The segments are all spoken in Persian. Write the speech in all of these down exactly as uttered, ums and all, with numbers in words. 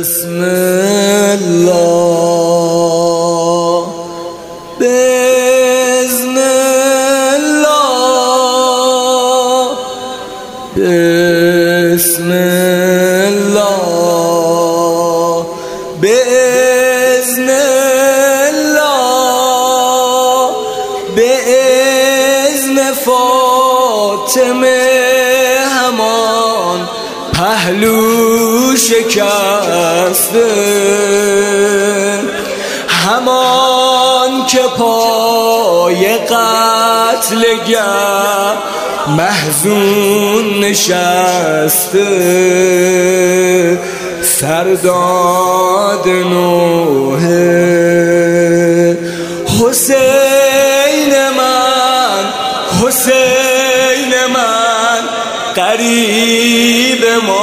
بسم الله بإذن الله بسم الله بإذن الله بإذن فاطمه همان پهلو شکسته، همان که پای قتلگه محزون نشسته، سرداد نوح حسین من، حسین من قریب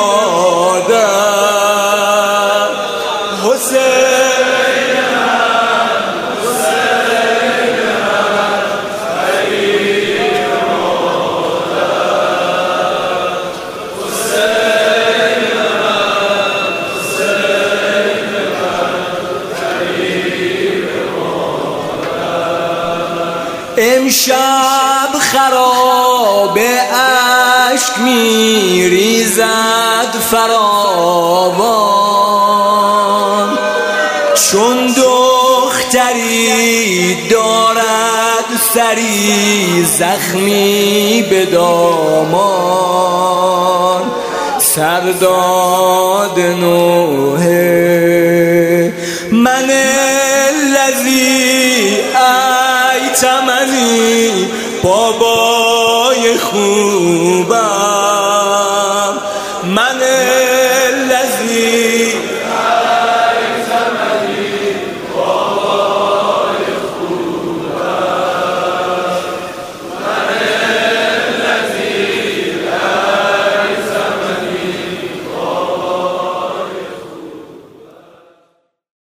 مادر، حسین من، حسین من قریب مادر، حسین من، حسین من قریب مادر. امشب خراب اشک میریزد فراوان، چون دختری دارد سری زخمی به دامان، سرداد نوح